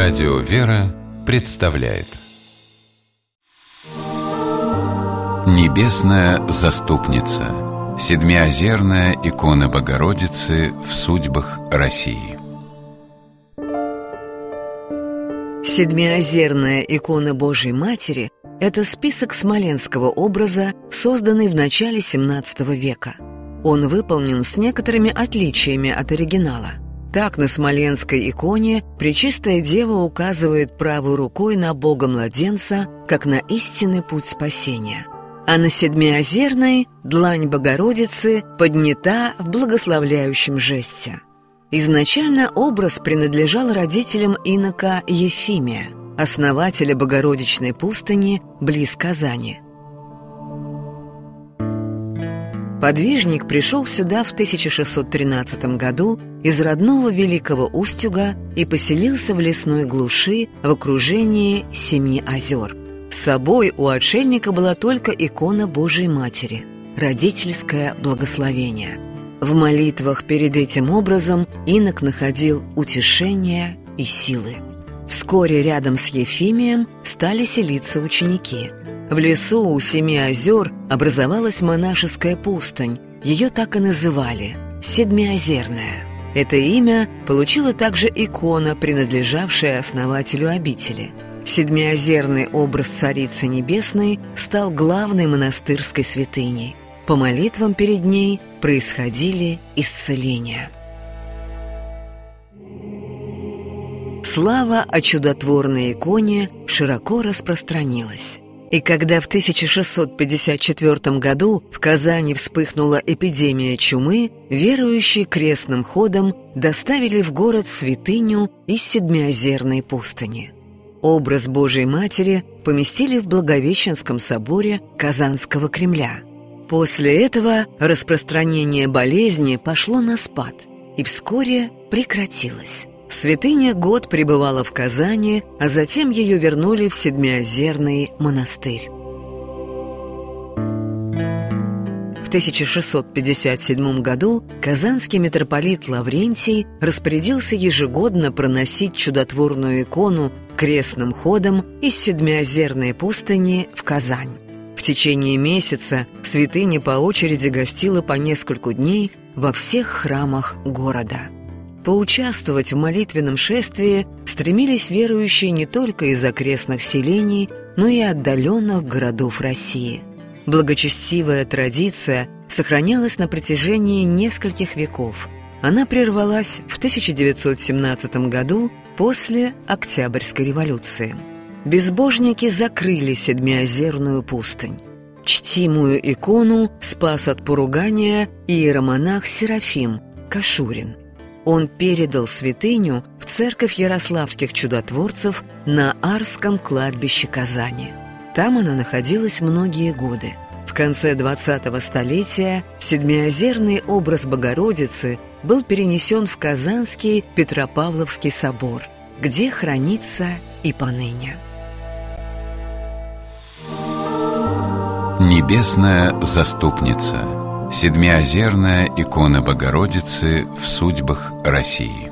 Радио «Вера» представляет Небесная заступница. Седмиозерная икона Богородицы в судьбах России. Седмиозерная икона Божией Матери – это список смоленского образа, созданный в начале XVII века. Он выполнен с некоторыми отличиями от оригинала. Так, на смоленской иконе Пречистая Дева указывает правой рукой на Бога-младенца, как на истинный путь спасения. А на седмиозерной длань Богородицы поднята в благословляющем жесте. Изначально образ принадлежал родителям инока Ефимия, основателя Богородичной пустыни близ Казани. Подвижник пришел сюда в 1613 году из родного Великого Устюга и поселился в лесной глуши в окружении 7 озер. С собой у отшельника была только икона Божией Матери, родительское благословение. В молитвах перед этим образом инок находил утешение и силы. Вскоре рядом с Ефимием стали селиться ученики. В лесу у 7 озер образовалась монашеская пустынь. Ее так и называли – Седмиозерная. Это имя получила также икона, принадлежавшая основателю обители. Седмиозерный образ Царицы Небесной стал главной монастырской святыней. По молитвам перед ней происходили исцеления. Слава о чудотворной иконе широко распространилась. И когда в 1654 году в Казани вспыхнула эпидемия чумы, верующие крестным ходом доставили в город святыню из Седмиозерной пустыни. Образ Божией Матери поместили в Благовещенском соборе Казанского Кремля. После этого распространение болезни пошло на спад и вскоре прекратилось. Святыня год пребывала в Казани, а затем ее вернули в Седмиозерный монастырь. В 1657 году казанский митрополит Лаврентий распорядился ежегодно проносить чудотворную икону крестным ходом из Седмиозерной пустыни в Казань. В течение месяца святыня по очереди гостила по нескольку дней во всех храмах города. Поучаствовать в молитвенном шествии стремились верующие не только из окрестных селений, но и отдаленных городов России. Благочестивая традиция сохранялась на протяжении нескольких веков. Она прервалась в 1917 году после Октябрьской революции. Безбожники закрыли Седмиозерную пустынь. Чтимую икону спас от поругания иеромонах Серафим Кашурин. Он передал святыню в церковь ярославских чудотворцев на Арском кладбище Казани. Там она находилась многие годы. В конце 20-го столетия седмиозерный образ Богородицы был перенесен в Казанский Петропавловский собор, где хранится и поныне. Небесная заступница. Седмиозерная икона Богородицы в судьбах России.